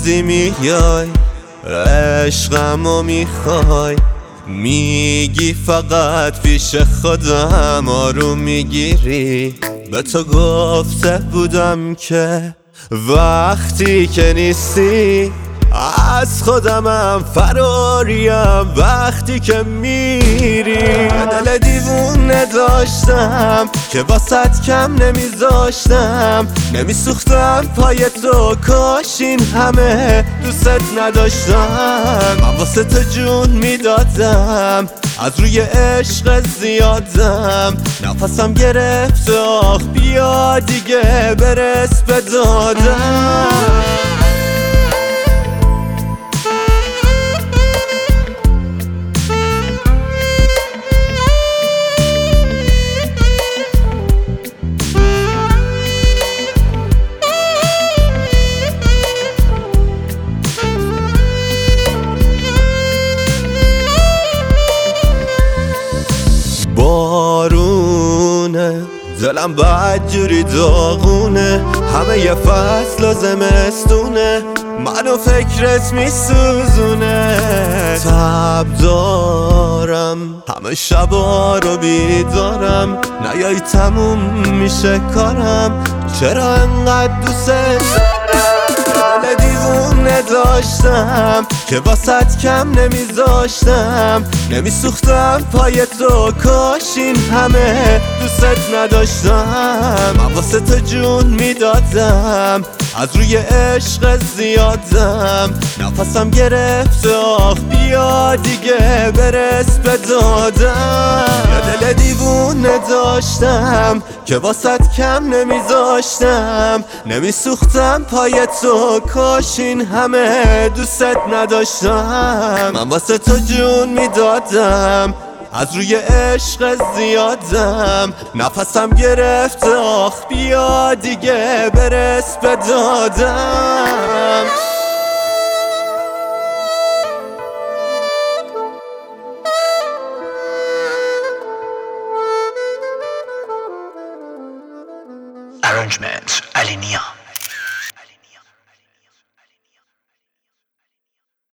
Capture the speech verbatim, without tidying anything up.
زودی میای عشقمو میخوای، میگی فقط پیش خودم آروم میگیری. به تو گفته بودم که وقتی که نیستی از خودمم فراریم، وقتی که میری. دل دیوونه داشتم که واسط کم نمیذاشتم، نمیسوختم پای تو، کاش این همه دوست نداشتم. من واسه تو جون میدادم، از روی عشق زیادم نفسم گرفت، آخ بیا دیگه برس به دادم. بارونه دلم بدجوری داغونه، همه یه فصل و زمستونه، منو فکرت میسوزونه. تب دارم همه شبا رو بیدارم، نیایی تموم میشه کارم، چرا انقدر دوست دارم. دل دیوونه داشتم که واسط کم نمیذاشتم، نمیسوختم پای تو، کاش این همه دوست نداشتم. من واسه تو جون میدادم، از روی عشق زیادم نفسم گرفت، آخ بیا دیگه برس به دادم. یا دل دیوونه داشتم که واسط کم نمیذاشتم، نمیسوختم پای تو، کاش این همه دوست نداشتم. من واسه تو جون میدادم، از روی عشق زیادم نفسم گرفت، آخ بیا دیگه برس به دادم.